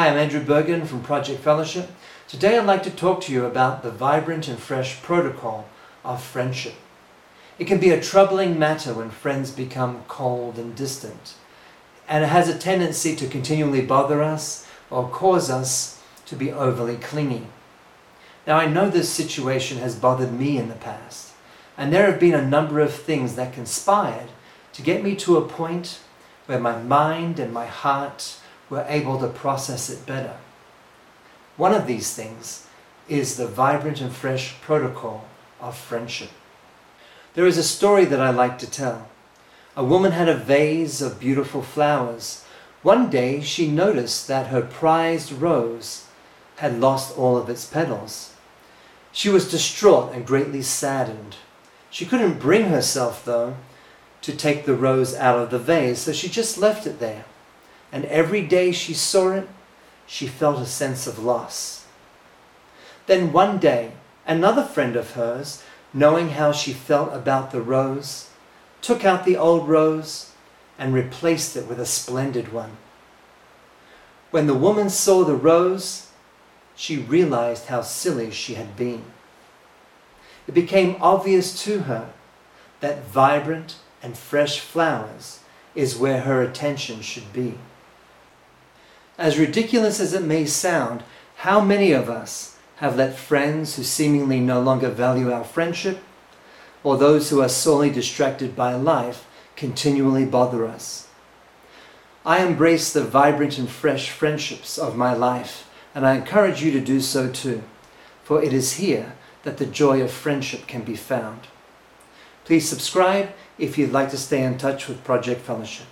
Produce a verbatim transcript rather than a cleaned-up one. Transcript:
Hi, I'm Andrew Bergen from Project Fellowship. Today I'd like to talk to you about the vibrant and fresh protocol of friendship. It can be a troubling matter when friends become cold and distant, and it has a tendency to continually bother us or cause us to be overly clingy. Now, I know this situation has bothered me in the past, and there have been a number of things that conspired to get me to a point where my mind and my heart were able to process it better. One of these things is the vibrant and fresh protocol of friendship. There is a story that I like to tell. A woman had a vase of beautiful flowers. One day she noticed that her prized rose had lost all of its petals. She was distraught and greatly saddened. She couldn't bring herself, though, to take the rose out of the vase, so she just left it there. And every day she saw it, she felt a sense of loss. Then one day, another friend of hers, knowing how she felt about the rose, took out the old rose and replaced it with a splendid one. When the woman saw the rose, she realized how silly she had been. It became obvious to her that vibrant and fresh flowers is where her attention should be. As ridiculous as it may sound, how many of us have let friends who seemingly no longer value our friendship, or those who are sorely distracted by life, continually bother us? I embrace the vibrant and fresh friendships of my life, and I encourage you to do so too, for it is here that the joy of friendship can be found. Please subscribe if you'd like to stay in touch with Project Fellowship.